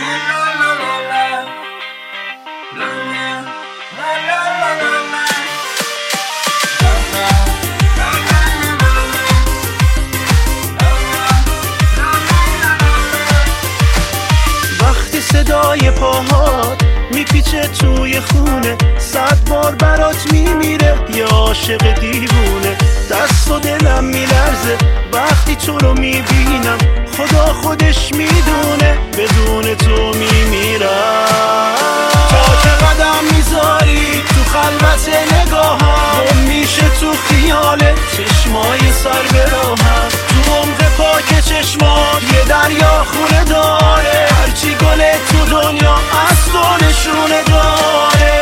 وقتی صدای پاهات میپیچه توی خونه، 100 بار برات میمیره یا عاشق دیوونه. دست و دلم میلرزه وقتی تو رو میبینم، خدا خودش میدونه بدون تو میمیرم. تا که قدم میذاری تو خلوت نگاهم، گم میشه تو خیال چشمای سر به راهم. تو عمق پاک چشمات یه دریا خونه داره، هرچی گل تو دنیا از تو نشونه داره.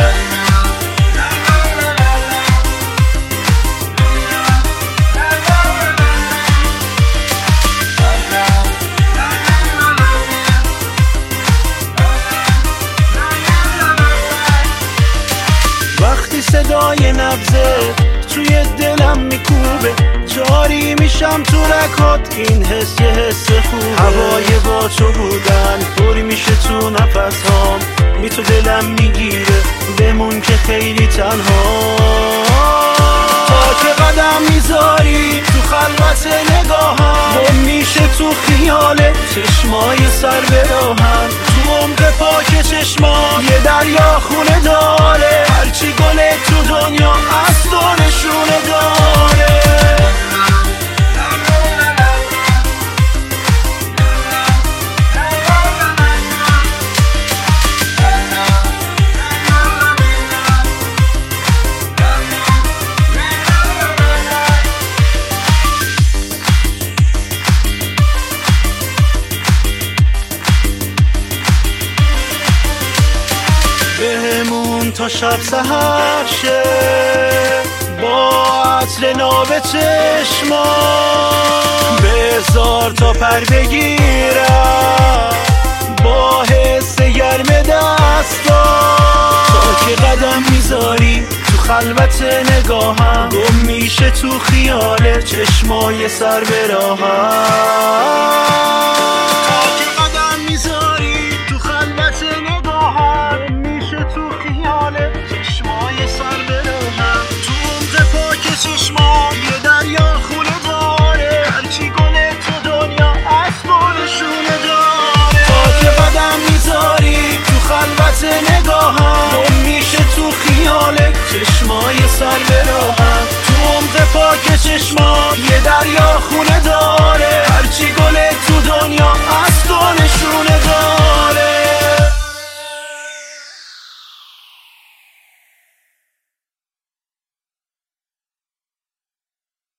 وقتی صدای نبضه توی دلم میکوبه، جاری میشم تو رکات، این حس یه حس خوبه. هوای با تو بودن طوری میشه تو نفس هام، بی تو دلم میگیره بمون که خیلی تنها. تا که قدم میذاری تو خلوت نگاهم، گم میشه تو خیال چشمای سر به راهم. تو عمق پاک چشمان یه دریا خونه داره، هرچی گل تو دنیا از تو نشونه داره. بهمون تا شب سحر شه با عطر ناب چشما، بذار تا پر بگیرم با حس گرم دستا. تا که قدم میذاری تو خلوت نگاهم، گم میشه تو خیال چشمای سر به راهم. چشما یه دریا خونه داره، هرچی گل تو دنیا از تو نشونه داره. تا که قدم میذاری تو خلوت نگاهم، گم میشه تو خیال چشمای سر به راهم. تو عمق پاک چشما یه دریا خونه داره، هرچی گل تو دنیا